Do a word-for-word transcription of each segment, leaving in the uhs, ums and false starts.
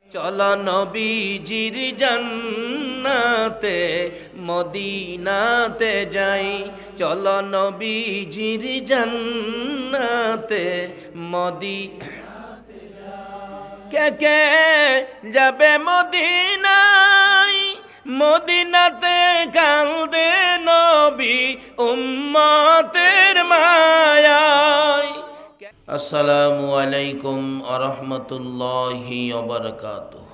চলো নবীজির জান্নাতে মদিনাতে যাই, চলো নবীজির জান্নাতে মদি কে কে যাবে মদিনায়, মদিনাতে কাঁদে নবী উম্মতের মায়ায়। আসসালামু আলাইকুম ওয়া রাহমাতুল্লাহি ওয়া বারাকাতুহু।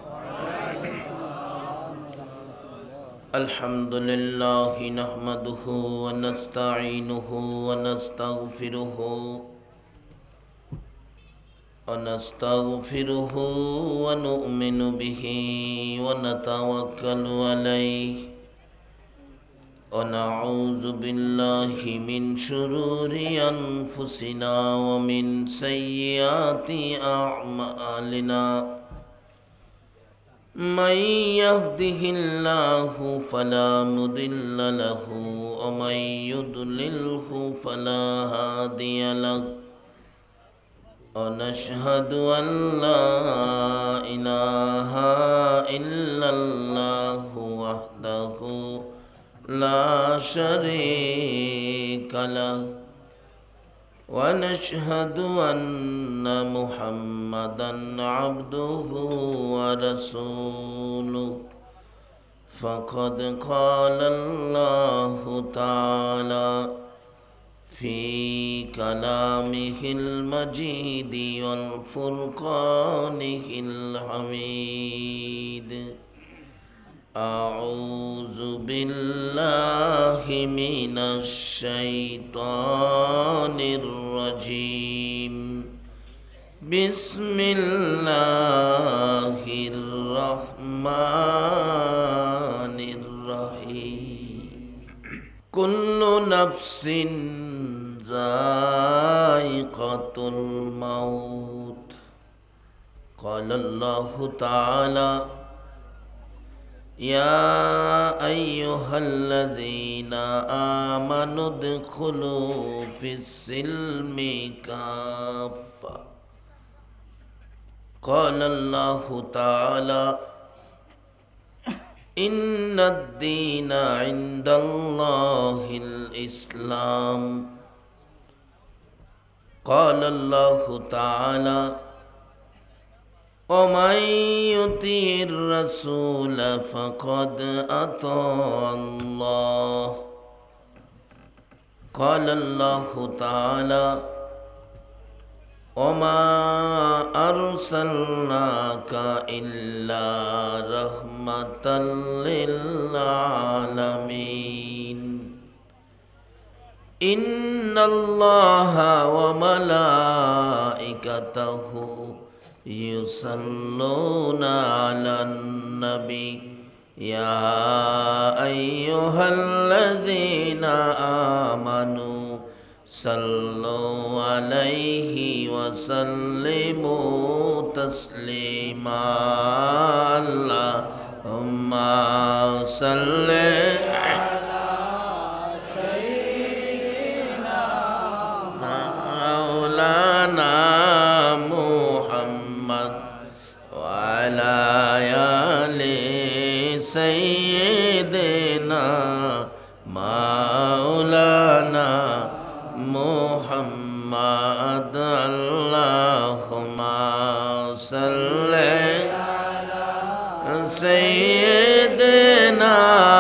আলহামদুলিল্লাহি নাহমাদুহু ওয়া নাস্তাঈনুহু ওয়া নাস্তাগফিরুহু ওয়া নাস্তাগফিরুহু ওয়া নু'মিনু বিহি ওয়া নাতাওয়াক্কালু আলাইহি ونعوذ بالله من شرور أنفسنا ومن سيئات أعمالنا من يهده الله فلا مضل له ومن يضلله فلا هادي له ونشهد أن لا إله إلا الله وحده لا شريك له ونشهد أن محمدا عبده ورسوله فقد قال الله تعالى في كلامه المجيد والفرقانه الحميد أعوذ بالله من الشيطان الرجيم بسم الله الرحمن الرحيم كل نفس ذائقة الموت قال الله تعالى يا أيها الذين آمنوا ادخلوا في السلم كافة قال الله تعالى إن الدين عند الله الإسلام قال الله تعالى ومن يطع الرسول فقد أطاع الله قال الله تعالى وما أرسلناك إلا رحمة للعالمين إن الله وملائكته يصلون على النبي يا أيها الذين آمنوا صلوا عليه وسلموا تسليما اللهم صل على سيدنا مولانا سيدنا مولانا محمد اللهم صل على سيدنا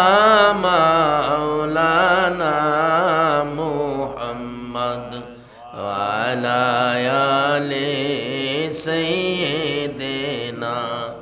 مولانا محمد وعلى آل سيدنا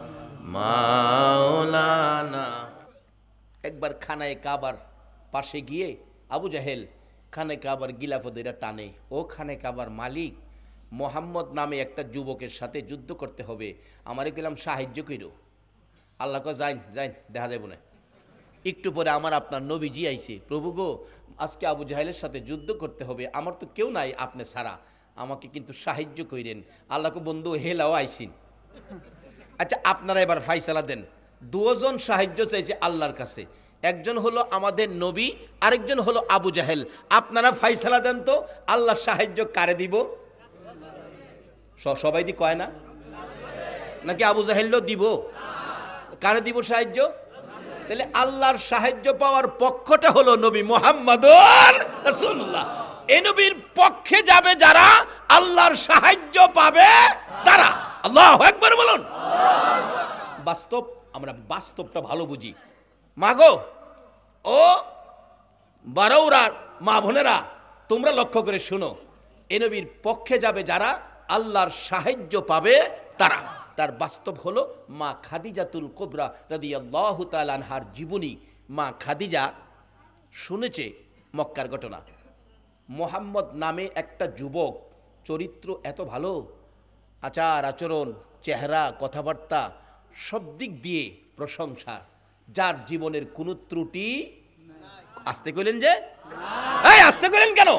মাওলানা। একবার খানায় কাবার পাশে গিয়ে আবু জাহেল খানায় কাবার গিলাফ ধরে টানে, ও খানায় কাবার মালিক, মোহাম্মদ নামে একটা যুবকের সাথে যুদ্ধ করতে হবে, আমারে গেলাম সাহায্য কইরো। আল্লাহ কয় যাইন যাইন দেখা যাইব না। একটু পরে আমার আপনার নবীজি আইছে, প্রভু গো আজকে আবু জাহেলের সাথে যুদ্ধ করতে হবে, আমার তো কেউ নাই আপনি ছাড়া, আমাকে কিন্তু সাহায্য কইরেন। আল্লাহকে বন্ধু হেলাও আইসিন। আচ্ছা আপনারা এবার ফাইসালা দেন, দুজন সাহায্য চাইছে আল্লাহর কাছে, একজন হলো আমাদের নবী, আরেকজন হলো আবু জাহেল। আপনারা ফাইসালা দেন তো আল্লাহর সাহায্য কারে দিব? সবাই দি কয় না? নাকি আবু জাহেলও দিব? কারে দিব সাহায্য? তাহলে আল্লাহর সাহায্য পাওয়ার পক্ষটা হলো নবী মুহাম্মদুর রাসূলুল্লাহ। এই নবীর পক্ষে যাবে যারা, আল্লাহর সাহায্য পাবে তারা। আল্লাহু আকবার বলুন। বাস্তব, আমরা বাস্তবটা ভালো বুঝি। মাগো ও বারৌরার মা বোনেরা, তোমরা লক্ষ্য করে শুনো, এই নবীর পক্ষে যাবে যারা, আল্লাহর সাহায্য পাবে তারা। তার বাস্তব হলো মা খাদিজাতুল কুবরা রাদিয়াল্লাহু তাআলা আনহার জীবনী। মা খাদিজা শুনেছে মক্কার ঘটনা। মোহাম্মদ নামে একটা যুবক, চরিত্র এত ভালো, আচার আচরণ, চেহারা, কথাবার্তা সব দিক দিয়ে প্রশংসা, যার জীবনের কোনো ত্রুটি। আসতে কইলেন যে, এই আসতে কইলেন কেন?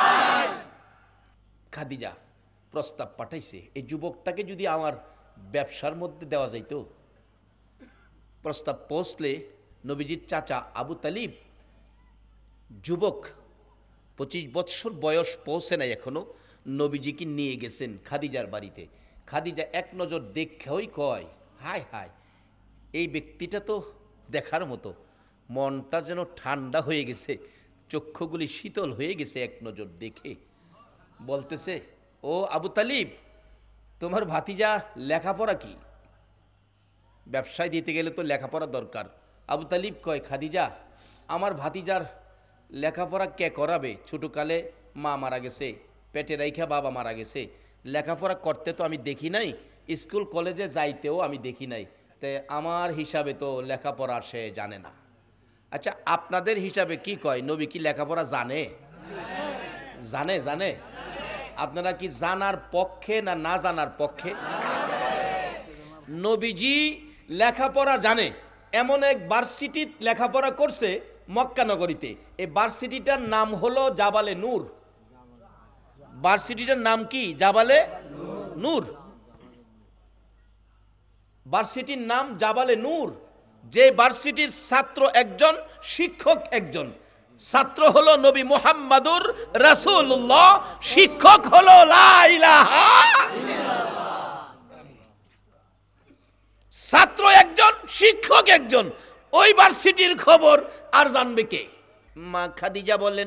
খাদিজা প্রস্তাব পাঠাইছে, এই যুবকটাকে যদি আমার ব্যবসার মধ্যে দেওয়া যাইতো। প্রস্তাব পৌঁছলে নবীজির চাচা আবু তালিব, যুবক, পঁচিশ বৎসর বয়স পৌঁছে নাই এখনো, নবীজিকে নিয়ে গেছেন খাদিজার বাড়িতে। খাদিজা এক নজর দেখেই কয়, হায় হায়, এই ব্যক্তিটা তো দেখার মতো। মনটা যেন ঠান্ডা হয়ে গেছে, চক্ষুগুলি শীতল হয়ে গেছে এক নজর দেখে। বলতেছে, ও আবু তালিব, তোমার ভাতিজা লেখাপড়া কি? ব্যবসায় দিতে গেলে তো লেখাপড়া দরকার। আবু তালিব কয়, খাদিজা, আমার ভাতিজার লেখাপড়া কে করাবে? ছোটকালে মা মারা গেছে, পেটে রাইখা বাবা মারা গেছে, লেখাপড়া করতে তো আমি দেখি নাই, স্কুল কলেজে যাইতেও আমি দেখি নাই, তাই আমার হিসাবে তো লেখাপড়া সে জানে না। আচ্ছা, আপনাদের হিসাবে কি কয়, নবী কি লেখাপড়া জানে? জানে জানে আপনারা কি জানার পক্ষে না না জানার পক্ষে? নবীজি লেখাপড়া জানে, এমন এক ভার্সিটি লেখাপড়া করছে মক্কা নগরীতে। এই ভার্সিটিটার নাম হলো জাবালে নূর। ভার্সিটিটার নাম কি? জাবালে নূর। ভার্সিটির নাম জাবালে নূর। যে ভার্সিটির ছাত্র একজন, শিক্ষক একজন। ছাত্র হলো নবী মুহাম্মাদুর রাসূলুল্লাহ, শিক্ষক হলো লা ইলাহা ইল্লাল্লাহ। ছাত্র একজন, শিক্ষক একজন। ওই ভার্সিটির খবর আর জানবে কে? মা খাদিজা বলেন,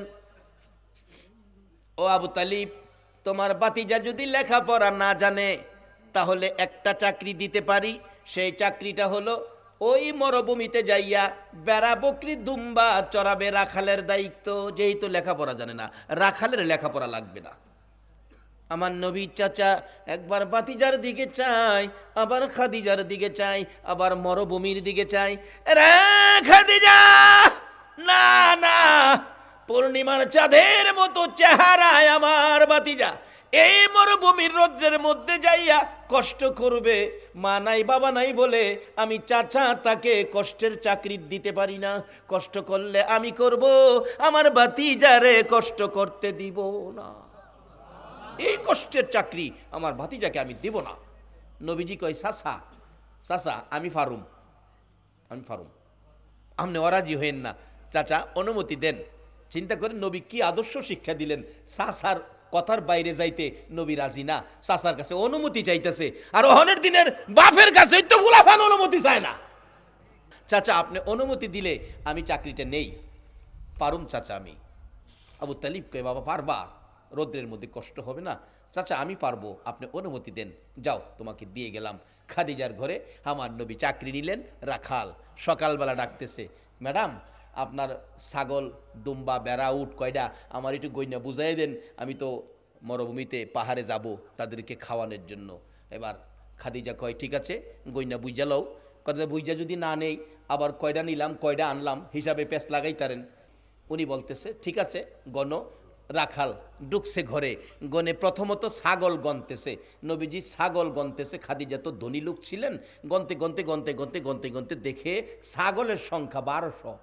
ও আবু তালিব, তোমার ভাতিজা যদি লেখাপড়া না জানে তাহলে একটা চাকরি দিতে পারি। সেই চাকরিটা হলো ওই মরুভূমিতে যাইয়া বেড়া বকরি দুম্বা চড়াবে, রাখালের দায়িত্ব। যেহেতু লেখাপড়া জানে না, রাখালের লেখাপড়া লাগবে না। আমার নবী চাচা একবার ভাতিজার দিকে চাই, আবার খাদিজার দিকে চাই, আবার মরুভূমির দিকে চাই। রে খাদিজা, না না, পূর্ণিমার চাঁদের মতো চেহারায় আমার ভাতিজা এই মরুভূমির রৌদ্রের মধ্যে যাইয়া কষ্ট করবে। মা নাই বাবা নাই বলে আমি চাচা তাকে কষ্টের চাকরি দিতে পারি না। কষ্ট করলে আমি করব, আমার ভাতিজারে কষ্ট করতে দিব না। এই কষ্টের চাকরি আমার ভাতিজাকে আমি দিব না। নবীজি কয়, চাচা চাচা আমি ফারুম, আমি ফারুম, আপনি অরাজি হইেন না, চাচা অনুমতি দেন। চিন্তা করেন নবী কি আদর্শ শিক্ষা দিলেন। চাচার কথার বাইরে যাইতে নবী রাজি না, চাচার কাছে অনুমতি চাইতেছে। আর ওহনের দিনের বাপের কাছে তো ফুলাফান অনুমতি চায় না। চাচা আপনি অনুমতি দিলে আমি চাকরিটা নেই, পারুম চাচা আমি। আবু তালিব কয়, বাবা পারবা? রৌদ্রের মধ্যে কষ্ট হবে না? চাচা আমি পারবো, আপনি অনুমতি দেন, যাও তোমাকে দিয়ে গেলাম। খাদিজার ঘরে আমার নবী চাকরি নিলেন রাখাল। সকালবেলা ডাকতেছে, ম্যাডাম আপনার ছাগল দুম্বা বেড়া উট কয়টা আমার একটু গইনা বুঝাই দেন, আমি তো মরুভূমিতে পাহাড়ে যাব তাদেরকে খাওয়ানোর জন্য। এবার খাদিজা কয়, ঠিক আছে গইনা বুঝা লও। কথা বুঝা যদি না নেই, আবার কয়টা নিলাম কয়টা আনলাম হিসাবে পেঁচ লাগাই তারেন। উনি বলতেছে, ঠিক আছে গণ। রাখাল ঢুকছে ঘরে, গনে প্রথমত ছাগল গনতেছে। নবীজি ছাগল গনতেছে। খাদিজা তো ধনী লোক ছিলেন, গনতে গনতে গনতে গনতে গনতে গনতে দেখে ছাগলের সংখ্যা বারোশো।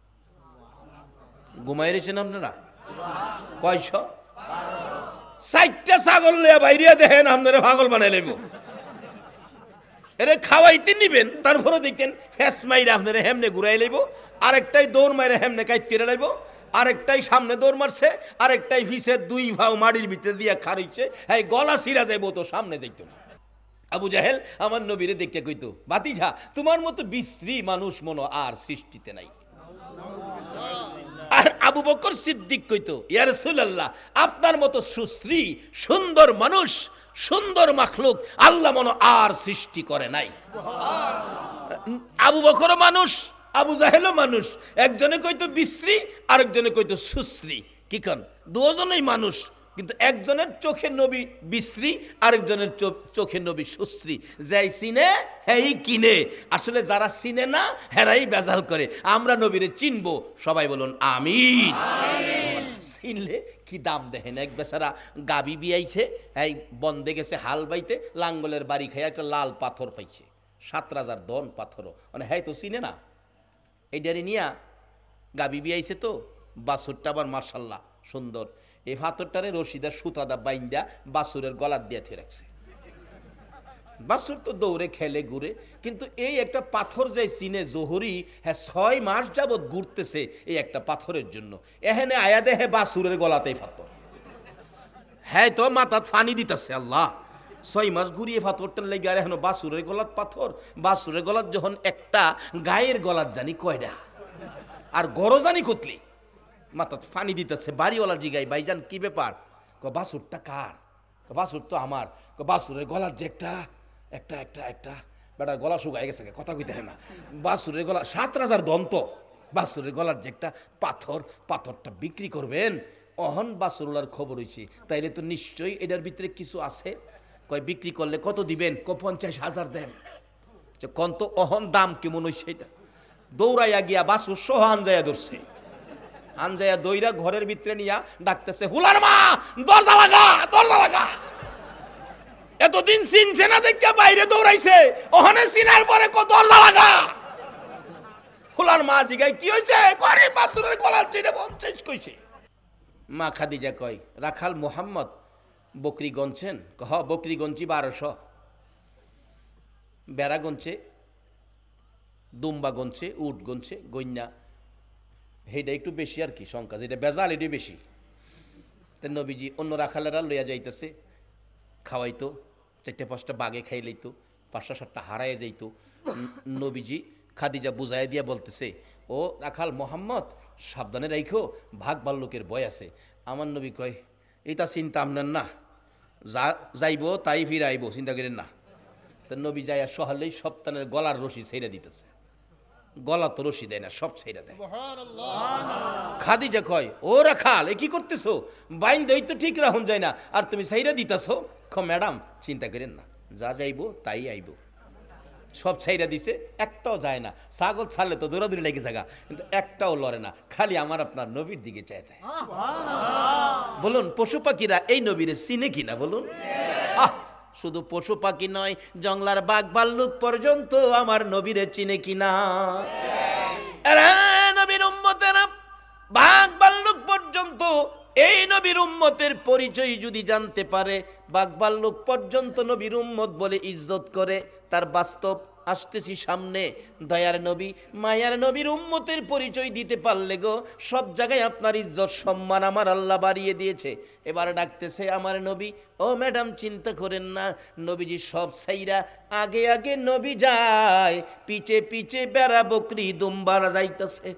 ঘুমাই রয়েছেন আপনারা? কয়শ? চারটা ছাগল লিয়া বাইরিয়া দেখেন আপনারা পাগল বানাই লাইব। এরে খাওয়াইতে নিবেন, তারপরে দেখেন ফেস মাইরা আপনারা হেমনে ঘুরাই লাইব, আরেকটাই দৌড় মাইরা হেমনে কাইট কেড়ে লাইব, আরেকটাই সামনে দৌড় মারছে, আরেকটাই ফিসে দুই ভাও মাটির ভিতরে দিয়া খার হইছে, হ্যাঁ গলা ছিঁড়া যাইব তো সামনে যাইত না। আবু জাহেল আমার নবীরে দেখতে কইতো, ভাতিজা তোমার মতো বিশ্রী মানুষ মনো আর সৃষ্টিতে নাই। আর আবু বকর সিদ্দিক কইতো, ইয়া রাসূলুল্লাহ আপনার মতো সুশ্রী সুন্দর মানুষ, সুন্দর মাখলুক আল্লাহ মনো আর সৃষ্টি করে নাই। আবু বকর মানুষ, আবু জাহেলও মানুষ, একজনে কইতো বিশ্রী আরেকজনে কইতো সুশ্রী। কি কন, দুজনেই মানুষ, কিন্তু একজনের চোখে নবী বিশ্রী আরেকজনের চোখে নবী সুশ্রী। যাই চিনে হেই কিনে, আসলে যারা চিনে না হেরাই বেজাল করে। আমরা নবীরে চিনবো, সবাই বলুন আমিন। চিনলে কি দাম দেখেন, এক বেচারা গাবি বিয়াইছে, এই বন্দে গেছে হাল বাইতে, লাঙ্গলের বাড়ি খাই একটা লাল পাথর পাইছে, সাত রাজার দন পাথরও, মানে হ্যাঁ তো চিনে না। এই ডারি নিয়া গাবি বিয়াইছে তো, বাছুরটা আবার মার্শাল্লাহ সুন্দর, এই পাথরটারে রশিদা সুতাদা বাইন্দা বাছুরের গলার দিয়ে থে রাখছে। বাছুর তো দৌড়ে খেলে ঘুরে, কিন্তু এই একটা পাথর যে চিনে জোহরি, হ্যাঁ ছয় মাস যাবৎ ঘুরতেছে এই একটা পাথরের জন্য। এখানে আয়া দেহে বাছুরের গলাতেই পাথর, হ্যাঁ তো মাথা ফানি দিতেছে। আল্লাহ, ছয় মাস ঘুরিয়ে পাথরটার লেগে আর এখন বাছুরের গলার পাথর। বাছুরের গলার যখন একটা, গায়ের গলার জানি কয়টা, আর গরো জানি কতলি, মাথা ফানি দিতেছে। বাড়িওয়ালা জিগাই, ভাইজান কি ব্যাপার? ক বাছুরটা কার? বাছুর তো আমার। ক বাছুরের গলার যে একটা একটা একটা একটা বেটার গলা শুকায় গেছে, কথা কইতে না। বাছুরের গলা সাত রাজার দন্ত, বাছুরের গলার যে একটা পাথর, পাথরটা বিক্রি করবেন। অহন বাছুরওয়ালার খবর হয়েছে, তাইলে তো নিশ্চয়ই এটার ভিতরে কিছু আছে। কয় বিক্রি করলে কত দিবেন? ক পঞ্চাশ হাজার দেন। কন তো অহন দাম কেমন হয়েছে এটা? দৌড়াইয়া গিয়া বাছুর সহ আনজাইয়া ধরছে, আনজাইয়া দইরা ঘরের ভিতরে নিয়া ডাকতেছে, হুলার মা দরজা লাগা, দরজা লাগা। এতদিন চিনছে না দেখে বাইরে দৌড়াইছে, ওখানে চিনার পরে কত দরজা লাগা। হুলার মা জিগাই কি হয়েছে? ঘরে বাছুরের গলার চিনে পঞ্চাশ কইছে। মা খাদিজা কয়, রাখাল মোহাম্মদ বকরি গনছেন? হ বকরি গঞ্চি বারোশো, বেড়া গনছে, দুম্বা গনছে, উট গনছে, গন্যা সেইটা একটু বেশি আর কি সংখ্যা, যেটা বেজাল এটাই বেশি। তো নবীজি অন্য রাখালেরা লইয়া যাইতেছে, খাওয়াইতো, চারটে পাঁচটা বাগে খাই লইতো, পাঁচটা সাতটা হারাইয়া যাইতো। নবীজি খাদিজা বুঝাই দিয়া বলতেছে, ও রাখাল মোহাম্মদ সাবধানে রাইখো, ভাগ ভাল্লুকের ভয় আছে। আমার নবী কয়, এটা চিন্তা আপনার না, যা যাইব তাই ফিরে আইব, চিন্তা করেন না। তো নবী যাইয়া সহালেই সপ্তাহের গলার রশি ছেড়ে দিতেছে, গলা তো রশি দেয় না, সব ছেড়ে দেয়। খাদিজা কয়, ও রাখাল এ কি করতেছো? বাইন দই তো ঠিক রাখুন যায় না, আর তুমি ছাইরা দিতেছো। খ ম্যাডাম চিন্তা করেন না, যা যাইব তাই আইব। সব ছাইরা দিছে, একটাও যায় না। ছাগল ছাড়লে তো দৌড়াদৌড়ি লেগে জায়গা, কিন্তু একটাও লড়ে না, খালি আমার আপনার নবীর দিকে চায়। বলুন পশু পাখিরা এই নবীরে চিনে কিনা বলুন? আহ, শুধু পশু পাখি নয়, জংলার বাঘ ভাল্লুক পর্যন্ত আমার নবীরে চিনে কিনা? নবীর উম্মতেরা, বাঘ ভাল্লুক পর্যন্ত এই নবীর উম্মতের পরিচয় যদি জানতে পারে, বাঘ ভাল্লুক পর্যন্ত নবীর উম্মত বলে ইজ্জত করে। তার বাস্তব আসতেছি সামনে। দয়ার নবী, মায়ার নবীর উম্মতের পরিচয় দিতে পারলে গো, সব জায়গায় আপনার ইজ্জত সম্মান আমার আল্লাহ বাড়িয়ে দিয়েছে। এবার ডাকতেছে আমার নবী, ও ম্যাডাম চিন্তা করেন না, নবীজি সব ছাইরা আগে আগে নবী যায়, পিছে পিছে বেড়া বকরি দুম্বারা যাইতেছে,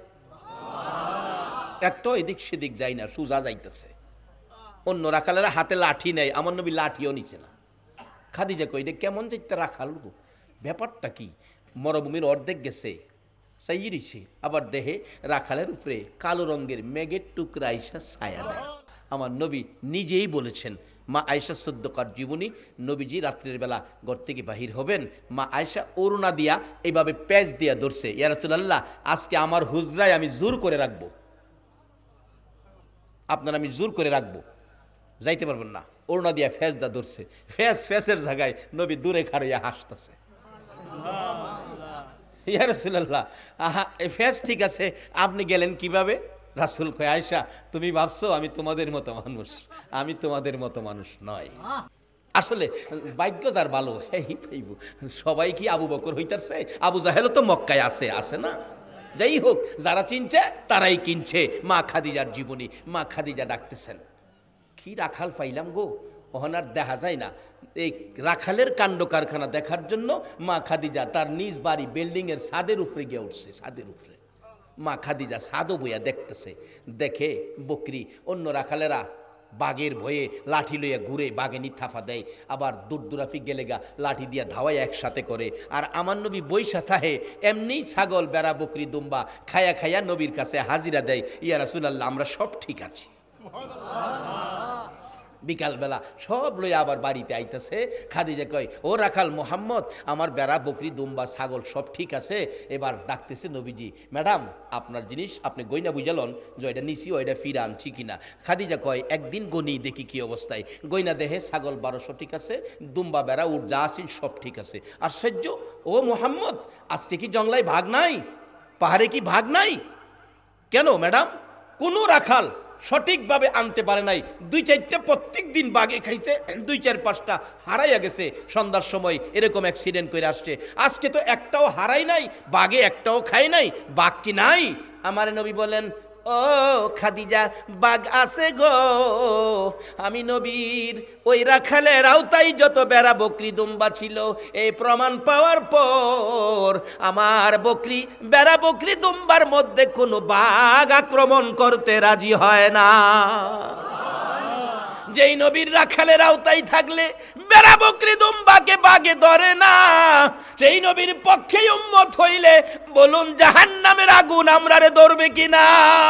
একটা এদিক সেদিক যায় না, সুজা যাইতেছে। অন্য রাখালেরা হাতে লাঠি নেয়, আমার নবী লাঠিও নিচ্ছে না। খাদিজা কই, এটা কেমন যাইতে রাখাল গো, ব্যাপারটা কি? মরুভূমির অর্ধেক গেছে, চাইরিছে, আবার দেহে রাখালের উপরে কালো রঙের মেঘের টুকরা আইসা ছায়া দেয়। আমার নবী নিজেই বলেছেন, মা আয়েশা সিদ্দিকার জীবনী, নবীজি রাত্রের বেলা ঘর থেকে বাহির হবেন, মা আয়েশা অরুণা দিয়া এইভাবে প্যাচ দিয়া ধরছে, ইয়া রাসূলুল্লাহ আজকে আমার হুজরায় আমি জোর করে রাখবো, আপনার আমি জোর করে রাখবো, যাইতে পারবেন না। অরুণা দিয়া ফেস দা ধরছে, ফেস ফেসের জায়গায় নবী দূরে খাড়িয়া হাসতেছে। ইয়া রাসূলুল্লাহ, আহা এই ফেস ঠিক আছে, আপনি গেলেন কিভাবে? রাসূল কয়, আয়েশা তুমি ভাবছো আমি তোমাদের মতো মানুষ, আমি তোমাদের মতো মানুষ নয়। আসলে ভাগ্য যার ভালো, এই পাইব। সবাই কি আবু বকর হইতাছে? আবু জাহেলও তো মক্কায় আছে, আছে না? যাই হোক, যারা চিনছে তারাই কিনছে। মা খাদিজার জীবনী, মা খাদিজা ডাকতেছেন, কি রাখাল পাইলাম গো, ওখানে আর দেখা যায় না। এই রাখালের কাণ্ড কারখানা দেখার জন্য মা খাদিজা তার নিজ বাড়ি বিল্ডিংয়ের ছাদের উপরে গিয়ে উঠছে। ছাদের উপরে মা খাদিজা ছাদও বইয়া দেখতেছে, দেখে বকরি অন্য রাখালেরা বাঘের ভয়ে লাঠি লইয়া ঘুরে বাঘে নিথাফা দেয়, আবার দূর দূরাফি গেলে গা লাঠি দিয়া ধাওয়াই একসাথে করে। আর আমার নবী বৈশা থাহে এমনি ছাগল বেড়া বকরি দুম্বা খায়া খায়া নবীর কাছে হাজিরা দেয়, ইয়া রাসূলুল্লাহ আমরা সব ঠিক আছি। বিকালবেলা সব লইয়া আবার বাড়িতে আইতেছে। খাদিজা কয়, ও রাখাল মোহাম্মদ, আমার বেড়া বকরি দুম্বা ছাগল সব ঠিক আছে। এবার ডাকতেছে নবীজি, ম্যাডাম আপনার জিনিস আপনি গইনা বুঝালন যে এটা নিছি ও এটা ফিরে আনছি কিনা। খাদিজা কয়, একদিন গনি দেখি কি অবস্থায়। গইনা দেহে ছাগল বারোশো ঠিক আছে, দুম্বা বেড়া উঠ যা আছেন সব ঠিক আছে। আশ্চর্য, ও মোহাম্মদ আজকে কি জংলায় ভাগ নাই, পাহাড়ে কি ভাগ নাই? কেন ম্যাডাম? কোনো রাখাল সঠিকভাবে আনতে পারে নাই। দুই চারটা প্রত্যেক দিন বাঘে খাইছে, দুই চার পাঁচটা হারাইয়া গেছে। সন্ধ্যার সময় এরকম অ্যাক্সিডেন্ট করে আসছে। আজকে তো একটাও হারাই নাই, বাঘে একটাও খায় নাই। বাঘ কি নাই? আমার নবী বলেন, ও খাদিজা বাঘ আছে গো। আমি নবীর ওই রাখালের আওতাই যত বেড়া বকরি দুম্বা ছিল, এই প্রমাণ পাওয়ার পর আমার বকরি বেড়া বকরি দুম্বার মধ্যে কোনো বাঘ আক্রমণ করতে রাজি হয় না। যেই নবীর রাখালের আওতায় থাকলে বেড়া বকরি দুম্বাকে বাগে ধরে না, সেই নবীর পক্ষেই উম্মত হইলে বলুন জাহান্নামের আগুন আমরারে ধরবে কিনা?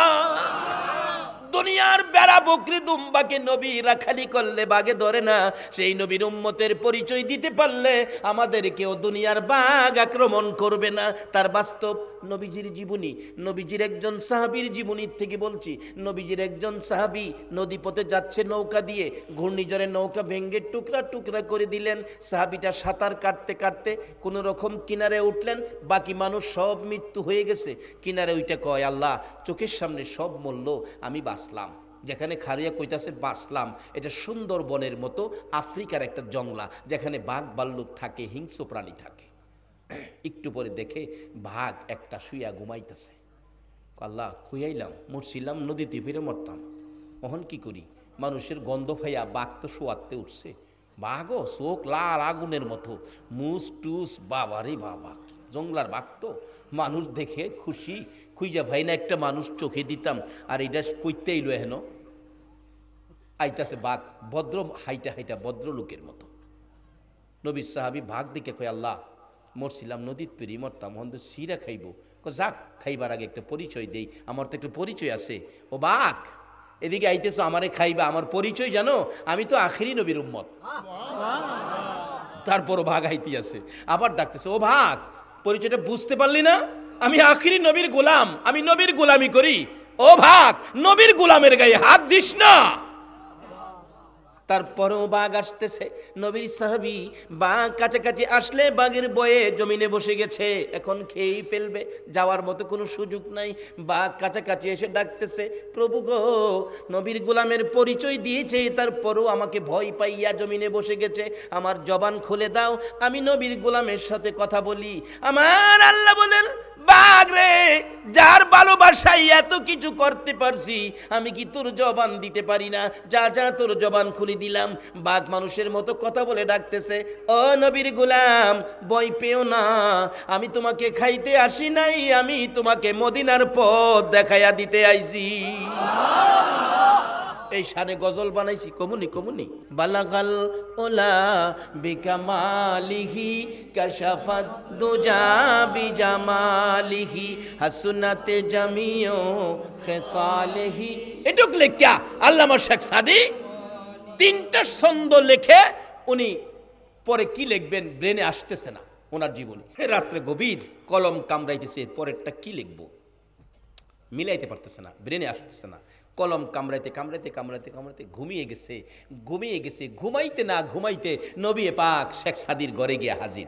দুনিয়ার বেড়া বকরি দুম্বাকে নবী রাখালি করলে বাগে ধরে না, সেই নবীর উম্মতের পরিচয় দিতে পারলে আমাদেরকেও দুনিয়ার বাঘ আক্রমণ করবে না। তার বাস্তব নবীজির জীবনী, নবীজির একজন সাহাবীর জীবনীর থেকে বলছি। নবীজির একজন সাহাবী নদীপথে যাচ্ছে নৌকা দিয়ে, ঘূর্ণিঝড়ে নৌকা ভেঙ্গে টুকরা টুকরা করে দিলেন। সাহাবীটা সাঁতার কাটতে কাটতে কোনো রকম কিনারে উঠলেন, বাকি মানুষ সব মৃত্যু হয়ে গেছে। কিনারে ওইটা কয়, আল্লাহ চোখের সামনে সব মরল, আমি বাঁচলাম। যেখানে খারিয়া কইতাছে বাঁচলাম, এটা সুন্দর বনের মতো আফ্রিকার একটা জংলা, যেখানে বাঘ ভাল্লুক থাকে, হিংস্র প্রাণী থাকে। একটু পরে দেখে বাঘ একটা শুইয়া ঘুমাইতেছে। আল্লাহ খুইয়াইলাম, মরছিলাম নদীতে ফিরে মরতাম, এখন কি করি? মানুষের গন্ধ ফাইয়া বাঘ তো শোয়াতে উঠছে। বাঘও চোখ লাল আগুনের মতো, মুস টুস, বাবারে বাবা, জংলার বাঘ তো। মানুষ দেখে খুশি, খুঁজা ভাই না একটা মানুষ চোখে দিতাম, আর এটা কইতেই লো হেন আইতাছে বাঘ, ভদ্র হাইটা হাইটা ভদ্র লোকের মতো। নবীর সাহাবী বাঘ দেখে কয়, আল্লাহ মরছিলাম নদীত পেরি মরতাম, হন তো সিরা খাইব। যাক খাইবার আগে একটা পরিচয় দেই, আমার তো একটা পরিচয় আছে। ও বাঘ এদিকে আইতেছো আমারে খাইবা, আমার পরিচয় জানো? আমি তো আখিরি নবীর উম্মত। তারপরও ভাগ আইতে আছে, আবার ডাকতেছে, ও ভাগ পরিচয়টা বুঝতে পারলি না? আমি আখিরি নবীর গোলাম, আমি নবীর গোলামি করি। ও ভাগ নবীর গোলামের গায়ে হাত দিস না। তারপরেও বাঘ আসতেছে। নবীর সাহাবী বাঘ কাছাকাছি আসলে বাঘের বয়ে জমিনে বসে গেছে, এখন খেয়েই ফেলবে, যাওয়ার মতো কোনো সুযোগ নাই। বাঘ কাছাকাছি এসে ডাকতেছে, প্রভু গো, নবীর গোলামের পরিচয় দিয়েছে, তারপরেও আমাকে ভয় পাইয়া জমিনে বসে গেছে, আমার জবান খুলে দাও, আমি নবীর গোলামের সাথে কথা বলি। আমার আল্লাহ বলেন, বাঘ রে, যার ভালোবাসায় এত কিছু করতে পারছি, আমি কি তোর জবান দিতে পারি না? যা যা তোর জবান খুলে দিলাম। বাঘ মানুষের মতো কথা বলে ডাকতেছে, ও নবীর গোলাম, ভয় পেও না, আমি তোমাকে খাইতে আসি নাই, আমি তোমাকে মদিনার পথ দেখাইয়া দিতে আইছি। এই শানে গজল বানাইছি, কমুনি কমুনি। বালাগাল ওলা বিকামালিহি কাশাফাত দুজা বিজামালিহি হাসনাতে জামিও খেসালিহি। এটুক লেখা আল্লামা শেখ সাদি তিনটা ছন্দ লেখে উনি পরে কি লিখবেন ব্রেনে আসতেছে না ওনার জীবনে। রাত্রে গভীর কলম কামড়াইতেছে, পরেরটা কি লিখবো মিলাইতে পারতেছে না, ব্রেনে আসতেছে না। কলম কামড়াইতে কামড়াইতে কামড়াইতে কামড়াইতে ঘুমিয়ে গেছে, ঘুমিয়ে গেছে ঘুমাইতে না ঘুমাইতে নবী পাক শেখ সাদির ঘরে গিয়ে হাজির।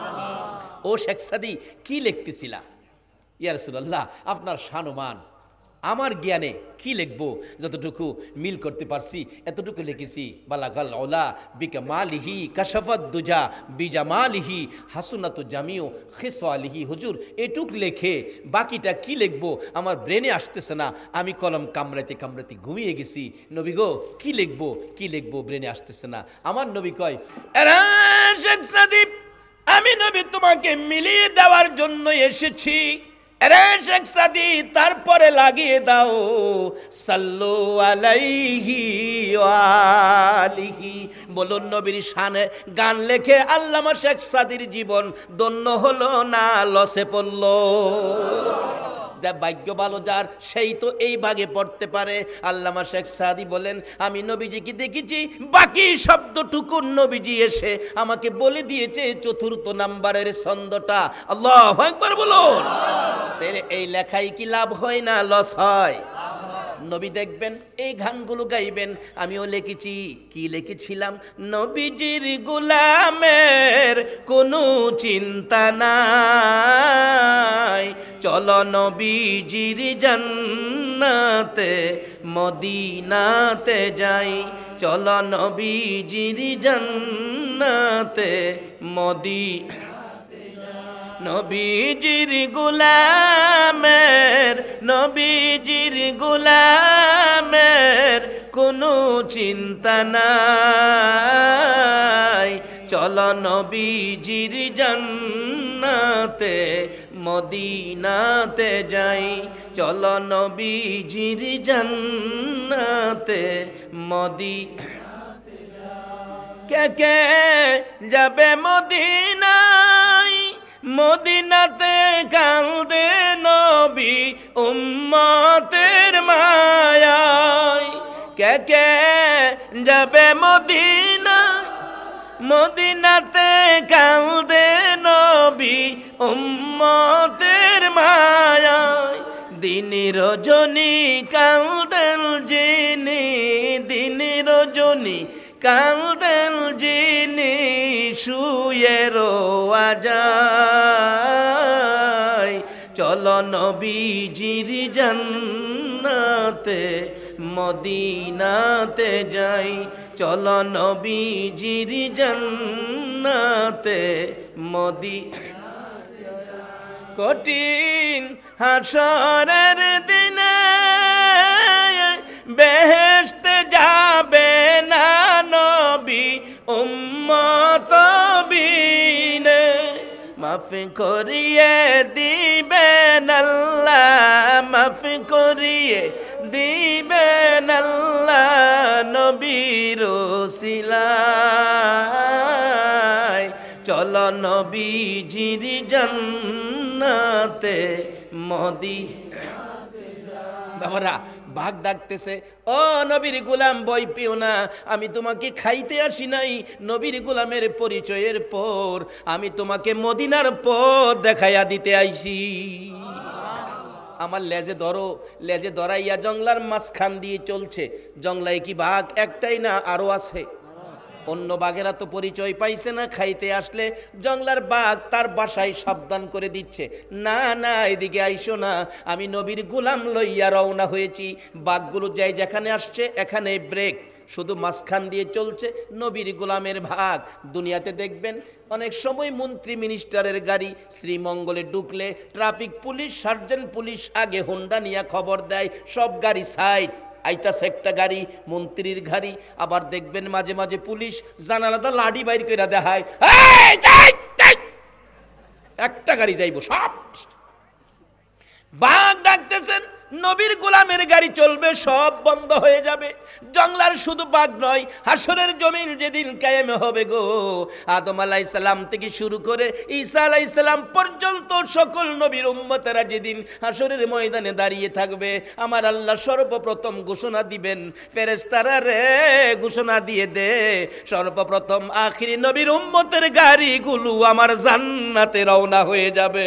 ও শেখ সাদি কি লিখতেছিলা? ইয়া রাসূলুল্লাহ, আপনার শানমান আমার জ্ঞানে কি লিখবো, যতটুকু মিল করতে পারছি এতটুকু লিখেছি। বালাগাল ওলা বিকামালিহি কাশাফাত দুজা বিজামালিহি হাসুনাতু জামিউ খিসওয়ালিহি। হুজুর এটুক লেখে বাকিটা কি লিখবো আমার ব্রেনে আসতেছে না, আমি কলম কামড়াতে কামড়াতে ঘুমিয়ে গেছি। নবী গো কি লিখবো কি লিখবো ব্রেনে আসতেছে না। আমার নবী কয়, এরা শেখ সাদিব, আমি নবী তোমাকে মিলিয়ে দেওয়ার জন্য এসেছি। আরে শেখ সাদি, তারপরে লাগিয়ে দাও সাল্লু আলাইহি ওয়ালিহি। বলুন নবীর শানে গান লেখে আল্লামা শেখ সাদির জীবন ধন্য হলো না লসে পড়ল? যা ভাগ্য ভালো যার, সেই তো এই ভাগে পড়তে পারে। আল্লামা শেখ সাদি বলেন, আমি নবীজিকে দেখেছি, বাকি শব্দটুকু নবীজি এসে আমাকে বলে দিয়েছে চতুর্থ নাম্বারের ছন্দটা। আল্লাহু আকবার বলুন। এই লেখায় কি লাভ হয় না লস হয়? নবী দেখবেন এই গানগুলো গাইবেন। আমিও লিখেছি, কি লিখেছিলাম? নবীজির গোলামের কোনো চিন্তা নাই, চলো নবীজির জান্নাতে মদিনাতে যাই, চলো নবীজির জান্নাতে মদি নবীজির গোলামের নবীজির গোলামের কোনো চিন্তা নাই, চলো নবীজির জান্নাতে মদিনাতে যাই, চলো নবীজির জান্নাতে মদি কে কে যাবে মদিনায়, মদিনাতে কাঁদে নবী উম্মতের মায়ায়। কে কে যাবে মদিনা, মদিনাতে কাঁদে নবী উম্মতের মায়ায়। দিন রজনী কাঁদেন যিনি, দিন রজনী কাঁদেন যিনি শুয়ে রোয়া যায়, চলো নবীজির জান্নাতে মদিনাতে যাই, চলো নবীজির জান্নাতে মদি কঠিন হাসরের দিনে বেহেশতে যাবে না নবী উম্মত বিনে, মাফ করিয়ে দিবেন আল্লাহ, মাফ করিয়ে দিবেন আল্লাহ নবীর ওসিলায়, চলো নবীজির জান্নাতে মদি। বাবারা বাঘ ডাকতেছে, ও নবীর গোলাম ভয় পেও না, আমি তোমাকে খাইতে আসি নাই, নবীর গোলামের পরিচয়ের পর আমি তোমাকে মদিনার পথ দেখাইয়া দিতে আইছি। আমার লেজে ধরো, লেজে ধরাইয়া জংলার মাঝখান দিয়ে চলছে। জংলায় কি বাঘ একটাই না আরো আছে? অন্য বাঘেরা তো পরিচয় পাইছে না, খাইতে আসলে জংলার বাঘ তার বাসায় সাবধান করে দিচ্ছে, না না এদিকে আইসো না, আমি নবীর গোলাম লইয়া রওনা হয়েছি। বাঘগুলো যাই যেখানে আসছে এখানে ব্রেক, শুধু মাঝখান দিয়ে চলছে নবীর গোলামের ভাগ। দুনিয়াতে দেখবেন অনেক সময় মন্ত্রী মিনিস্টারের গাড়ি শ্রীমঙ্গলে ঢুকলে ট্রাফিক পুলিশ সার্জেন্ট পুলিশ আগে হুন্ডা নিয়ে খবর দেয়, সব গাড়ি সাইড, আইতাছে একটা গাড়ি মন্ত্রীর গাড়ি। আবার দেখবেন মাঝে মাঝে পুলিশ জানালাটা লাঠি বাইর করে দেখায়, একটা গাড়ি যাইবো সব। বাঘ ডাকতেছেন, নবীর গোলামের গাড়ি চলবে, সব বন্ধ হয়ে যাবে। জংলার শুধু বাঘ নয়, হাসরের জমিন যেদিন কায়েম হবে গো, আদম আলাইহিস সালাম থেকে শুরু করে ঈসা আলাইহিস সালাম পর্যন্ত সকল নবীর উম্মতেরা যেদিন হাসরের ময়দানে দাঁড়িয়ে থাকবে, আমার আল্লাহ সর্বপ্রথম ঘোষণা দিবেন, ফেরেশতারা রে ঘোষণা দিয়ে দে, সর্বপ্রথম আখিরি নবীর উম্মতের গাড়িগুলো আমার জান্নাতে রওনা হয়ে যাবে।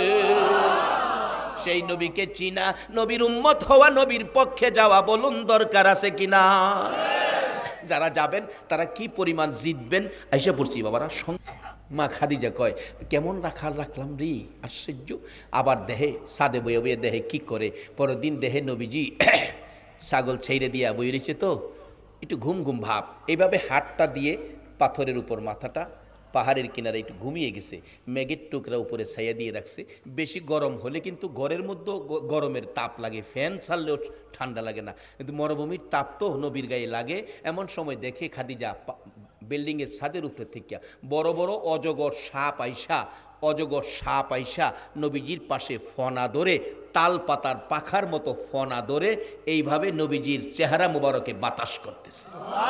সেই নবীকে চিনা, নবীর উম্মত হওয়া, নবীর পক্ষে যাওয়া বলুন দরকার আছে কিনা? যারা যাবেন তারা কি পরিমাণ জিতবেন আইসা পড়ছি বাবারা। মা খাদিজা কয় কেমন রাখাল রাখলাম রে, আশ্চর্য। আবার দেহে সাদে বয়ে বয়ে দেহে কি করে, পরের দিন দেহে নবীজি ছাগল ছেড়ে দিয়া বই রয়েছে তো একটু ঘুম ঘুম ভাব, এইভাবে হাতটা দিয়ে পাথরের উপর মাথাটা, পাহাড়ের কিনারে একটু ঘুমিয়ে গেছে, মেঘের টুকরা উপরে ছায়া দিয়ে রাখছে। বেশি গরম হলে কিন্তু ঘরের মধ্যে গরমের তাপ লাগে, ফ্যান ছাড়লেও ঠান্ডা লাগে না, কিন্তু মরুভূমির তাপ তো নবীর গায়ে লাগে। এমন সময় দেখে খাদিজা বিল্ডিংয়ের ছাদের উপরে থেকে বড় বড় অজগর সাপ আইসা অজগর সাপ আইসা নবীজির পাশে ফনা ধরে, তাল পাতার পাখার মতো ফনা ধরে এইভাবে নবীজির চেহারা মুবারকে বাতাস করতেছে।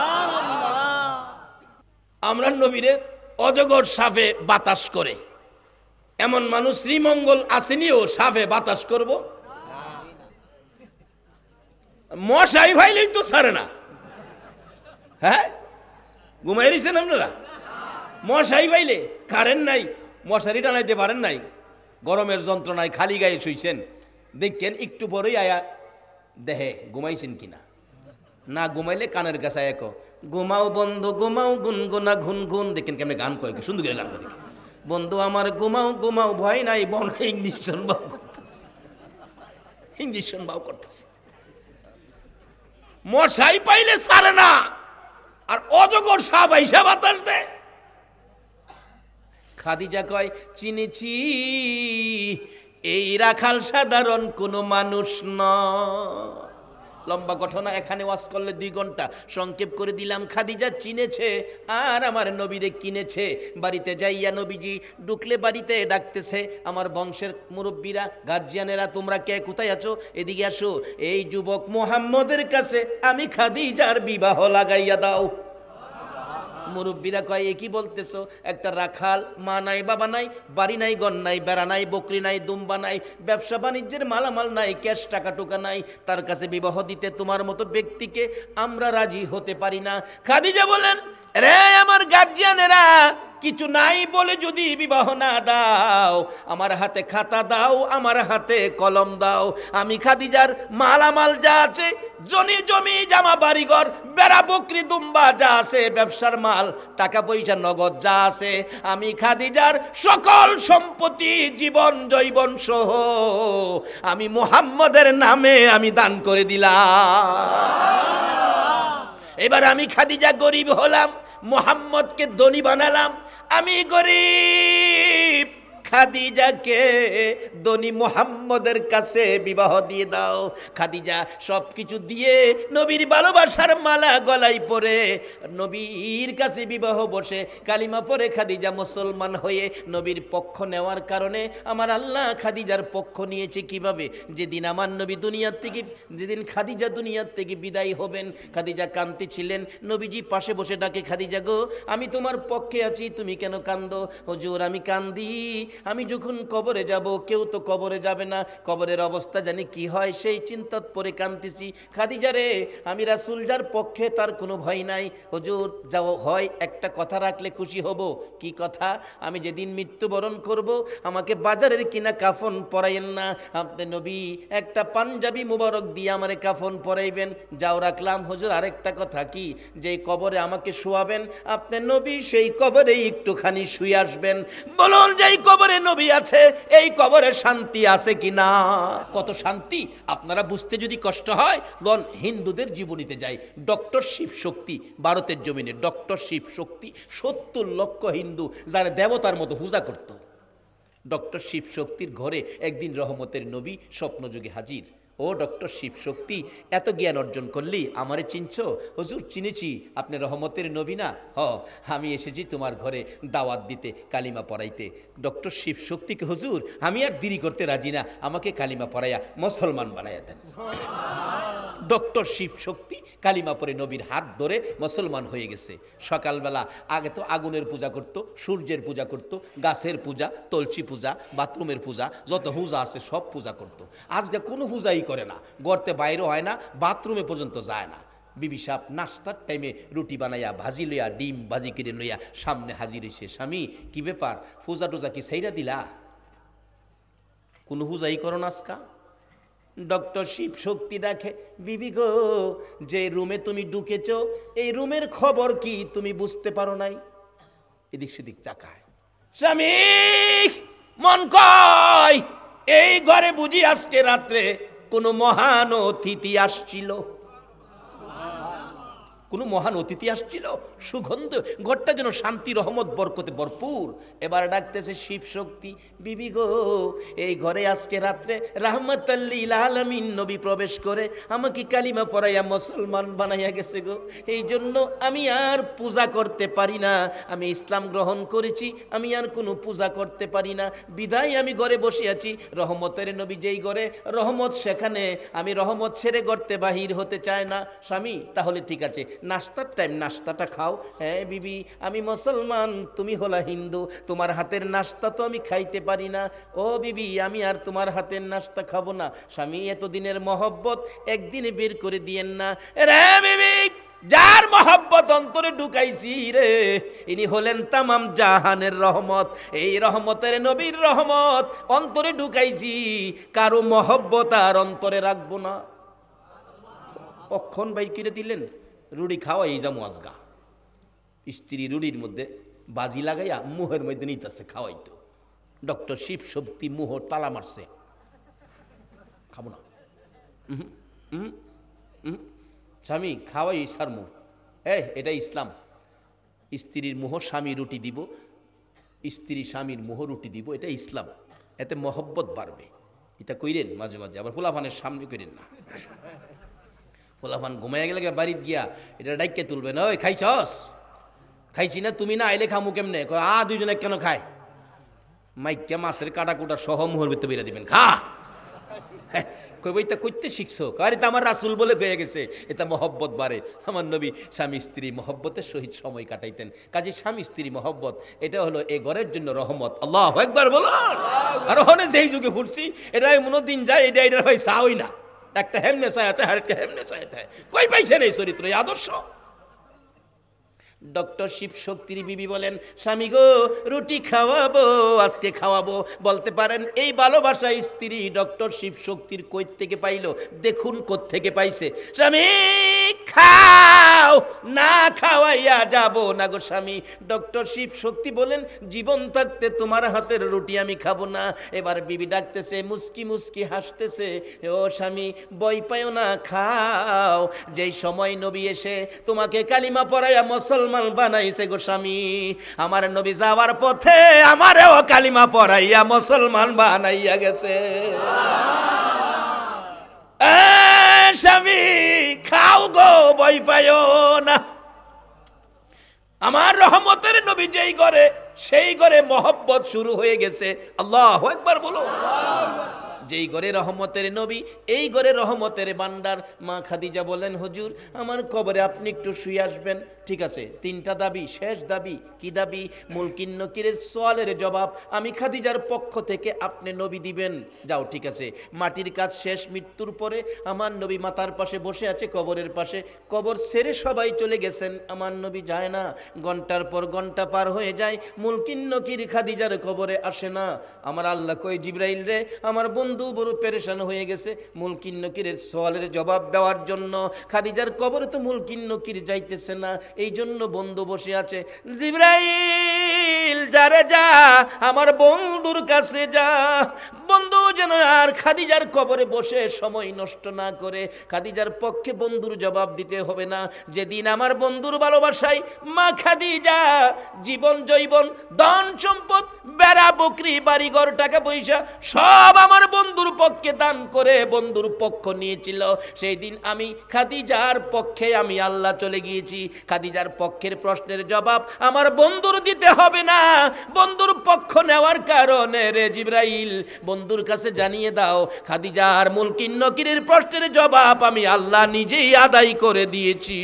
আমরা নবীরে অজগর সাপে বাতাস করে, এমন মানুষ শ্রীমঙ্গল আসেনিও সাপে বাতাস করব? মশাই ভাইলেই তো ছাড়ে না। হ্যাঁ, ঘুমাই রয়েছেন আপনারা? মশাই ভাইলে কারেন্ট নাই, মশারি টানাইতে পারেন নাই, গরমের যন্ত্রণায় খালি গায়ে শুইছেন, দেখেন একটু পরেই আয়া দেহে ঘুমাইছেন কিনা। না ঘুমাইলে কানের কাছে এক ঘুমাও বন্ধু ঘুমাও গুনগুনা ঘুন গুন, দেখেন কেমন গান কয়, সুন্দর করে গান করে, বন্ধু আমার ঘুমাও ঘুমাও ভয় নাই বন, ইঞ্জেকশন বাউ করতেছে, ইঞ্জেকশন বাউ করতেছে। মশাই পাইলে ছাড়ে না, আর অজগর সাপ আইসা বাতাস দেয়। খাদিজা কয় চিনেছি এই রাখাল সাধারণ কোনো মানুষ নয়। লম্বা ঘটনা, এখানে ওয়াজ করলে দুই ঘন্টা, সংক্ষেপ করে দিলাম। খাদিজা চিনেছে আর আমার নবীরে কিনেছে। বাড়িতে যাইয়া নবীজি ঢুকলে বাড়িতে ডাকতেছে আমার বংশের মুরব্বীরা, গার্জিয়ানেরা, তোমরা কে, কোথায় আছো, এদিকে আসো, এই যুবক মোহাম্মদের কাছে আমি খাদিজার বিবাহ লাগাইয়া দাও। মুরব্বীরা কয় এ কি বলতেছো, একটা রাখাল, মা নাই বাবা নাই, বাড়ি নাই ঘর নাই, বেড়া নাই, বকরি নাই, দুম্বা নাই, ব্যবসা বাণিজ্যের মালামাল নাই, ক্যাশ টাকা টুকা নাই, তার কাছে বিবাহ দিতে তোমার মতো ব্যক্তিকে আমরা রাজি হতে পারি না। খাদিজা বলেন রে আমার গার্জিয়ানেরা, কিছু নাই বলে যদি বিবাহ না দাও, আমার হাতে খাতা দাও, আমার হাতে কলম দাও, আমি খাদিজার মালামাল যা আছে, জমি জমি জামা বাড়িঘর, বেড়া বকরি দুম্বা যা আছে, ব্যবসার মাল টাকা পয়সা নগদ যা আছে, আমি খাদিজার সকল সম্পত্তি জীবন জৈবন সহ আমি মুহাম্মদের নামে আমি দান করে দিলাম। এবার আমি খাদিজা গরিব হলাম, মুহাম্মদকে ধনী বানালাম, আমি গরিব, খাদিজাকে ধনী মুহাম্মদের কাছে বিবাহ দিয়ে দাও। খাদিজা সব কিছু দিয়ে নবীর ভালোবাসার মালা গলায় পরে নবীর কাছে বিবাহ বসে কালিমা পরে খাদিজা মুসলমান হয়ে নবীর পক্ষ নেওয়ার কারণে আমার আল্লাহ খাদিজার পক্ষ নিয়েছে। কিভাবে? যেদিন আমার নবী দুনিয়ার থেকে, যেদিন খাদিজা দুনিয়ার থেকে বিদায় হবেন, খাদিজা কাঁদতে ছিলেন, নবীজি পাশে বসে ডাকে, খাদিজা গো আমি তোমার পক্ষে আছি, তুমি কেন কান্দো? হুজুর আমি কান্দি, আমি যখন কবরে যাব, কেউ তো কবরে যাবে না, কবরের অবস্থা জানি কি হয়, সেই চিন্তাত পরে কাঁদতেছি। খাদিজা রে, আমি রাসূল যার পক্ষে তার কোনো ভয় নাই। হুজুর যাও হয় একটা কথা রাখলে খুশি হব। কি কথা? আমি যেদিন মৃত্যুবরণ করব আমাকে বাজারের কিনা কাফন পরাইয়েন না, আপনি নবী একটা পাঞ্জাবি মুবারক দিয়ে আমারে কাফন পরাইবেন। যাও রাখলাম। হুজুর আরেকটা কথা কি, যে কবরে আমাকে শোয়াবেন আপনি নবী সেই কবরে একটুখানি শুয়ে আসবেন। বলুন যেই কবরে নবী আছে এই কবরে শান্তি আছে কিনা? কত শান্তি আপনারা বুঝতে যদি কষ্ট হয়, লন হিন্দুদের জীবনীতে যাই। ডক্টর শিব শক্তি ভারতের জমিনে, ডক্টর শিব শক্তি সত্তর লক্ষ হিন্দু যারা দেবতার মতো পূজা করত। ডক্টর শিব শক্তির ঘরে একদিন রহমতের নবী স্বপ্নযোগে হাজির। ও ডক্টর শিব শক্তি, এত জ্ঞান অর্জন করলি, আমারে চিনছ? হুজুর চিনেছি, আপনি রহমতের নবী না? হ, আমি এসেছি তোমার ঘরে দাওয়াত দিতে, কালিমা পড়াইতে। ডক্টর শিব শক্তিকে, হুজুর আমি আর দেরি করতে রাজি না, আমাকে কালিমা পড়াইয়া মুসলমান বানাইয়া দেন। ডক্টর শিব শক্তি কালিমা পরে নবীর হাত ধরে মুসলমান হয়ে গেছে। সকালবেলা আগে তো আগুনের পূজা করত, সূর্যের পূজা করত, গাছের পূজা, তুলসী পূজা, বাথরুমের পূজা, যত পূজা আছে সব পূজা করত। আজকে কোনো পূজাই করে না, গর্তে বাইরে হয় না, বাথরুমে পর্যন্ত যায় না। বিবি সাহেব নাস্তার টাইমে রুটি বানাইয়া ভাজি লইয়া, ডিম ভাজি কিনে লইয়া সামনে হাজির হয়েছে। স্বামী কি ব্যাপার, পূজা টুজা কি সেইরা দিলা? কোনো পূজাই করো না আজকা? ডক্টর শিব শক্তি ডাকে, বিবি গো যে রুমে তুমি ঢুকেছ এই রুমের খবর কি তুমি বুঝতে পারো নাই? এদিক সেদিক চাকায়, স্বামী মন কয় এই ঘরে বুঝি আজকে রাত্রে কোনো মহান অতিথি আসছিল, কোন মহান অতিথি আসছিল, সুগন্ধ, ঘরটা যেন শান্তি রহমত বরকতে ভরপুর। এবার ডাকতেছে শিব শক্তি, বিবি গো এই ঘরে আজকে রাত্রে রাহমাতাল লিল আলামিন নবী প্রবেশ করে আমাকে কালিমা পড়াইয়া মুসলমান বানাইয়া গেছে গো, এই জন্য আমি আর পূজা করতে পারি না, আমি ইসলাম গ্রহণ করেছি, আমি আর কোনো পূজা করতে পারি না, বিদায় আমি ঘরে বসে আছি। রহমতের নবী যেই ঘরে রহমত, সেখানে আমি রহমত ছেড়ে করতে বাহির হতে চায় না। স্বামী তাহলে ঠিক আছে, নাস্তার টাইম নাস্তাটা খাও। হ্যাঁ বিবি আমি মুসলমান, তুমি হলা হিন্দু, তোমার হাতের নাস্তা তো আমি খাইতে পারি না। ও বিবি আমি আর তোমার হাতের নাস্তা খাবো না। স্বামী এতদিনের মহব্বত একদিনে বের করে দিয়েন না। রে বিবি যার মহব্বত অন্তরে ঢুকাইছি রে, ইনি হলেন তামাম জাহানের রহমত, এই রহমতের নবীর রহমত অন্তরে ঢুকাইছি, কারো মহব্বত আর অন্তরে রাখবো না। অক্ষণ বাই কিরে দিলেন, রুড়ি খাওয়া এই যামু আজগা। স্ত্রী রুড়ির মধ্যে বাজি লাগাইয়া মুহের মধ্যে নিতেছে খাওয়াইতো। ডক্টর শিব শক্তি মুহ তালা মারছে, খাবো না। স্বামী খাওয়াই সার মুহ, এ এটা ইসলাম। স্ত্রীর মুহ স্বামী রুটি দিব, স্ত্রী স্বামীর মুহ রুটি দিব, এটা ইসলাম। এতে মহব্বত বাড়বে, এটা কইরেন মাঝে মাঝে, আবার পোলাপানের সামনে কইরেন না। পোলাপান ঘুমাইয়া গেলে বাড়িতে গিয়া এটা ডাইকে তুলবে না, ওই খাইছস? খাইছি না, তুমি না আইলে খামু কেমনে? আ দুইজনে কেন খায়? মাইকা মাছের কাটা কুটা সহ মুহর ভিতরে বেরা দিবেন, খা। কই বইটা করতে শিখছো? আরে তা আমার রাসূল বলে হয়ে গেছে, এটা মহব্বত বাড়ে। আমার নবী স্বামী স্ত্রী মহব্বতের সহিত সময় কাটাইতেন, কাজে স্বামী স্ত্রী মহব্বত এটা হলো এ ঘরের জন্য রহমত। আল্লাহু আকবার বলুন। আর ওখানে যেই যুগে ফুটছি এটা মনে দিন যায়, এটা এটা হয় সাওই না, একটা হেমনে চাইতে আর একটা হেমনে চাইতে, কই পাইছেন এই চরিত্র, এই আদর্শ? ডক্টর শিব শক্তির বিবি বলেন, স্বামী গো রুটি খাওয়াবো, আজকে খাওয়াবো। বলতে পারেন এই ভালোবাসা স্ত্রী ডক্টর শিব শক্তির কই থেকে পাইল? দেখুন কোথ থেকে পাইছে। স্বামী খাও, না খাওয়াইয়া যাব না গো স্বামী। ডক্টর শিব শক্তি বলেন, জীবন থাকতে তোমার হাতের রুটি আমি খাবো না। এবার বিবি ডাকতেছে, মুস্কি মুস্কি হাসতেছে, ও স্বামী বই পাইও না, খাও। যেই সময় নবী এসে তোমাকে কালিমা পড়াইয়া মুসলমান বানাইছে গো স্বামী, আমার নবী যাওয়ার পথে আমারেও কালিমা পড়াইয়া মুসলমান বানাইয়া গেছে। স্বামী খাও গো, ভয় পাইও না। আমার রহমতের নবী যেই ঘরে, সেই ঘরে মহব্বত শুরু হয়ে গেছে। আল্লাহু আকবার বলো। যেই ঘরে রহমতের নবী, এই ঘরে রহমতের ভান্ডার। মা খাদিজা বলেন, হুজুর আমার কবরে আপনি একটু শুয়ে আসবেন। ঠিক আছে, তিনটা দাবি, শেষ দাবি কি দাবি? মুলকিন নকিরের সওয়ালের জবাব আমি খাদিজার পক্ষ থেকে আপনি নবী দিবেন। যাও ঠিক আছে। মাটির কাজ শেষ, মৃত্যুর পরে আমার নবী মাতার পাশে বসে আছে, কবরের পাশে। কবর ছেড়ে সবাই চলে গেছেন, আমার নবী যায় না। ঘন্টার পর ঘন্টা পার হয়ে যায়, মুলকিন নকির খাদিজার কবরে আসে না। আমার আল্লাহ কই, জিবরাইল রে আমার বন্ধু বড় পেরেশান হয়ে গেছে, মুলকিন নকিরের সওয়ালের জবাব দেওয়ার জন্য। খাদিজার কবরে তো মুলকিন নকির যাইতেছে না, এই জন্য বন্ধু বসে আছে। জিবরাইল যারে যা, আমার বন্ধুর কাছে যা। বন্ধু যেন আর খাদিজার কবরে বসে সময় নষ্ট না করে, খাদিজার পক্ষে বন্ধুর জবাব দিতে হবে না। যেদিন আমার বন্ধুর ভালোবাসায় মা খাদিজা জীবন জৈবন ধন সম্পদ বেড়া বকরি বাড়িঘর টাকা পয়সা সব আমার বন্ধুর পক্ষে দান করে বন্ধুর পক্ষ নিয়েছিল, সেই দিন আমি খাদিজার পক্ষে আমি আল্লাহ চলে গিয়েছি। খাদিজার পক্ষের প্রশ্নের জবাব আমার বন্ধুর দিতে হবে না। বন্ধুর পক্ষ নেওয়ার কারণে রে জিবরাইল বন্ধুর কাছে জানিয়ে দাও, খাদিজার মুলকিন নকিরের প্রশ্নের জবাব আমি আল্লাহ নিজেই আদায় করে দিয়েছি।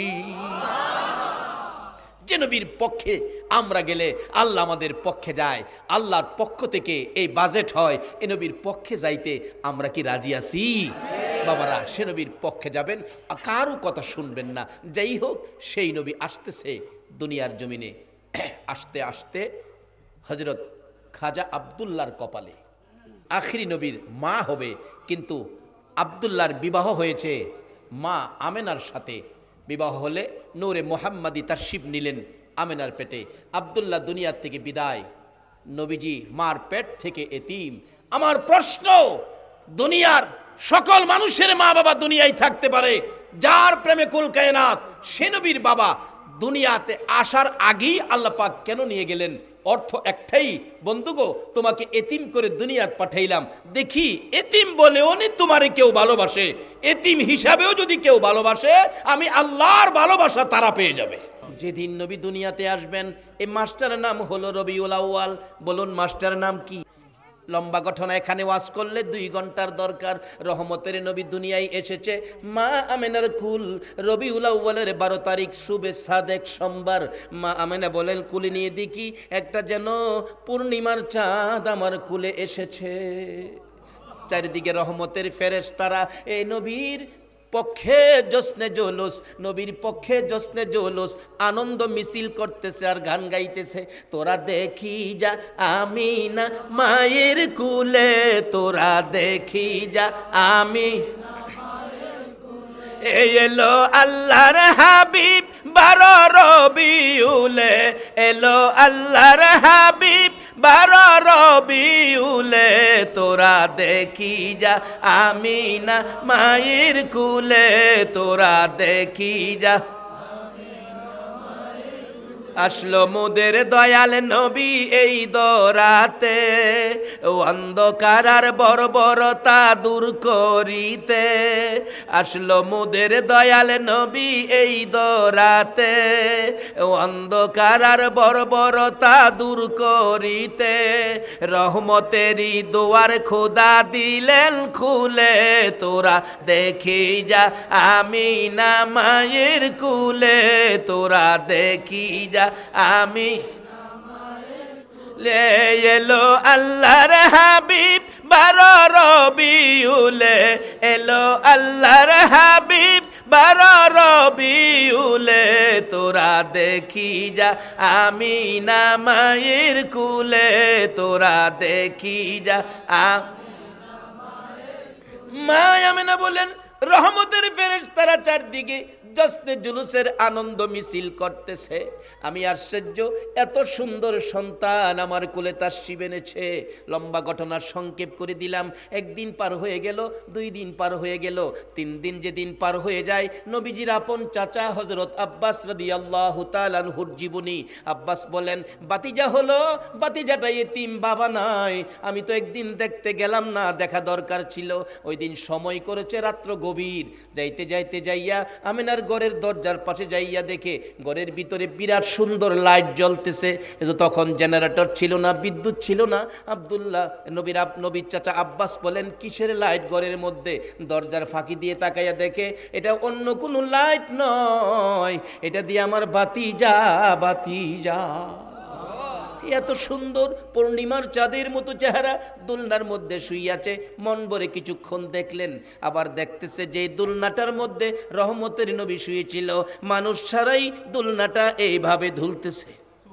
যে নবীর পক্ষে আমরা গেলে আল্লাহ আমাদের পক্ষে যায়, আল্লাহর পক্ষ থেকে এই বাজেট হয়, এ নবীর পক্ষে যাইতে আমরা কি রাজি আছি? বাবারা সে নবীর পক্ষে যাবেন, কারো কথা শুনবেন না। যাই হোক, সেই নবী আসতেছে দুনিয়ার জমিনে। আসতে আসতে হযরত খাজা আব্দুল্লাহর কপালে আখিরি নবীর মা হবে, কিন্তু আব্দুল্লাহর বিবাহ হয়েছে মা আমেনার সাথে। বিবাহ হলে নূরে মোহাম্মদী তাশরিফ নিলেন আমেনার পেটে। আব্দুল্লাহ দুনিয়ার থেকে বিদায়, নবীজি মার পেট থেকে এতিম। আমার প্রশ্ন, দুনিয়ার সকল মানুষের মা বাবা দুনিয়ায় থাকতে পারে, যার প্রেমে কুল কায়নাত সে নবীর বাবা দুনিয়াতে আসার আগেই আল্লাহ পাক কেন নিয়ে গেলেন? অর্থ একটাই, বন্ধুগো, তোমাকে এতিম করে দুনিয়াত পাঠাইলাম, দেখি এতিম বলেও নি তোমারে কেউ ভালোবাসে, এতিম হিসাবেও যদি কেউ ভালোবাসে, আমি আল্লাহর ভালোবাসা তারা পেয়ে যাবে। যেদিন নবী দুনিয়াতে আসবেন, এই মাস্টারের নাম হলো রবিউল আউয়াল। বলুন মাস্টারের নাম কি? লম্বা ঘটনা, এখানে ওয়াজ করলে দুই ঘন্টার দরকার। রহমতের নবী দুনিয়ায় এসেছে, মা আমেনার কুল রবিউল আউয়ালের বারো তারিখ শুভে সাদেক সোমবার। মা আমেনা বলেন, কুলে নিয়ে দেখি একটা যেন পূর্ণিমার চাঁদ আমার কুলে এসেছে। চারিদিকে রহমতের ফেরেশতারা এই নবীর পক্ষে জশ্নে জৌলুস, নবীর পক্ষে জশ্নে জৌলুস, আনন্দ মিছিল করতেছে আর গান গাইতেছে। তোরা দেখি যা আমি না মায়ের কুলে, তোরা দেখি যা আমি। এই এলো আল্লাহর হাবিব বারো রবিউলে, এলো আল্লাহর হাবিব বারো রবিউলে, তোরা দেখি যা আমি না মায়ের কুলে, তোরা দেখি যা। আসলো মোদের দয়াল নবী এই দরাতে, অন্ধকার আর বর্বরতা দূর করিতে। আসলো মোদের দয়াল নবী এই দরাতে, অন্ধকার আর বর্বরতা দূর করিতে। রহমতেরই দুয়ার খোদা দিলেন খুলে, তোরা দেখি যা আমি না মায়ের কুলে, তোরা দেখি যা আমি। লে এলো আল্লাহর হাবিব বারো রবিউলে, এলো আল্লাহর হাবিব বারো রবিউলে, তোরা দেখি যা আমি না মায়ের কুলে, তোরা দেখি যা। মা আমেনা বলেন, রহমতের ফেরেশতারা চারদিকে জশ্নে জুলুসের আনন্দ মিছিল করতেছে। আমি আশ্চর্য, এত সুন্দর সন্তান আমার কোলে তাশরিফ এনেছে। লম্বা ঘটনা সংক্ষেপ করে দিলাম। একদিন পার হয়ে গেল, দুই দিন পার হয়ে গেল, তিন দিন যেদিন পার হয়ে যায়, নবীজির আপন চাচা হযরত আব্বাস রাদিয়াল্লাহু তাআলা আনহুর জীবনী। আব্বাস বলেন, বাতিজা হলো, বাতিজাটা এতিম, বাবা নাই। আমি তো একদিন দেখতে গেলাম না, দেখা দরকার ছিল। ওই দিন সময় করেছে রাত্র গভীর। যাইতে যাইতে যাইয়া আমিনার ঘরের দরজার পাশে যাইয়া দেখে ঘরের ভিতরে বিরাট সুন্দর লাইট জ্বলতেছে। তখন জেনারেটর ছিল না, বিদ্যুৎ ছিল না। আব্দুল্লাহ নবীর নবীর চাচা আব্বাস বলেন, কিসের লাইট ঘরের মধ্যে? দরজার ফাঁকি দিয়ে তাকাইয়া দেখে এটা অন্য কোনো লাইট নয়, এটা দিয়ে আমার বাতিজা বাতিজা। এত সুন্দর পূর্ণিমার চাঁদের মতো চেহারা, দোলনার মধ্যে শুইয়াছে। মন ভরে কিছুক্ষণ দেখলেন, আবার দেখতেছে যে দোলনাটার মধ্যে রহমতের নবী শুয়েছিল, মানুষ ছাড়াই দোলনাটা এইভাবে দুলতেছে।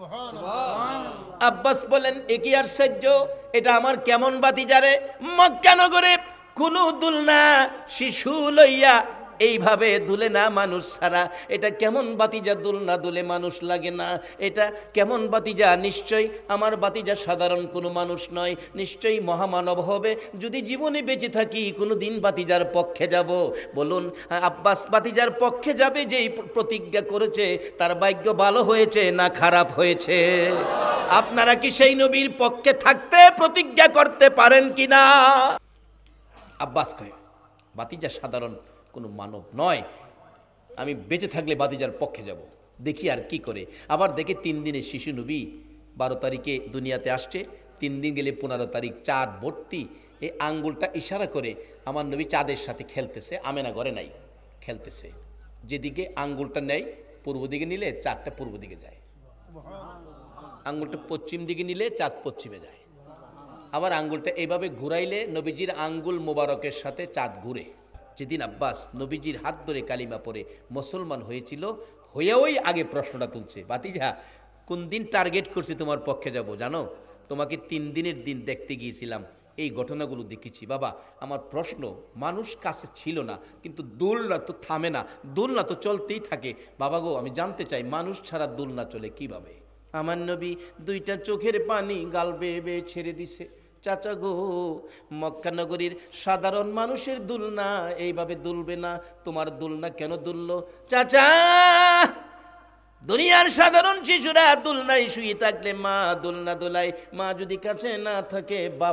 আব্বাস বলেন, এ কি আশ্চর্য, এটা আমার কেমন বাতিজারে? মক্কা নগরে কোনো দোলনা শিশু লইয়া এইভাবে দুলে না মানুষ ছাড়া। এটা কেমন বাতিজা দোলনা দুলে মানুষ লাগে না? এটা কেমন বাতিজা? নিশ্চয়ই আমার বাতিজা সাধারণ কোনো মানুষ নয়, নিশ্চয়ই মহামানব হবে। যদি জীবনে বেঁচে থাকি কোনো দিন বাতিজার পক্ষে যাব। বলুন, আব্বাস বাতিজার পক্ষে যাবে যেই প্রতিজ্ঞা করেছে, তার ভাগ্য ভালো হয়েছে না খারাপ হয়েছে? আপনারা কি সেই নবীর পক্ষে থাকতে প্রতিজ্ঞা করতে পারেন কিনা? আব্বাস কয়, বাতিজা সাধারণ কোনো মানব নয়, আমি বেঁচে থাকলে বাতিজার পক্ষে যাব, দেখি আর কি করে। আবার দেখে তিন দিনের শিশু নবী, বারো তারিখে দুনিয়াতে আসছে, তিন দিন গেলে পনেরো তারিখ, চাঁদ ভর্তি। এই আঙ্গুলটা ইশারা করে আমার নবী চাঁদের সাথে খেলতেছে। আমেনা ঘরে নাই, খেলতেছে। যেদিকে আঙ্গুলটা নেয়, পূর্ব দিকে নিলে চাঁদটা পূর্ব দিকে যায়, আঙ্গুলটা পশ্চিম দিকে নিলে চাঁদ পশ্চিমে যায়। আবার আঙ্গুলটা এইভাবে ঘুরাইলে নবীজির আঙ্গুল মোবারকের সাথে চাঁদ ঘুরে। যেদিন আব্বাস নবীজির হাত ধরে কালিমা পড়ে মুসলমান হয়েছিল, হয়েওই আগে প্রশ্নটা তুলছে, বাতিজা কোন দিন টার্গেট করছি তোমার পক্ষে যাব জানো? তোমাকে তিন দিনের দিন দেখতে গিয়েছিলাম, এই ঘটনাগুলো দেখেছি। বাবা, আমার প্রশ্ন, মানুষ কাছে ছিল না, কিন্তু দোলনা তো থামে না, দোলনা তো চলতেই থাকে। বাবা গো, আমি জানতে চাই মানুষ ছাড়া দোলনা চলে কিভাবে? আমার নবী দুইটা চোখের পানি গাল বেয়ে বেয়ে ছেড়ে দিছে। চাচা গো, মক্কা নগরীর সাধারণ মানুষের দুলনা এইভাবে দুলবে না, তোমার দুলনা কেন দুললো? চাচা, দুনিয়ার সাধারণ শিশুরা দুলনায় শুয়ে থাকলে মা দোলনা দোলায়, মা যদি কাছে না থাকে বাবা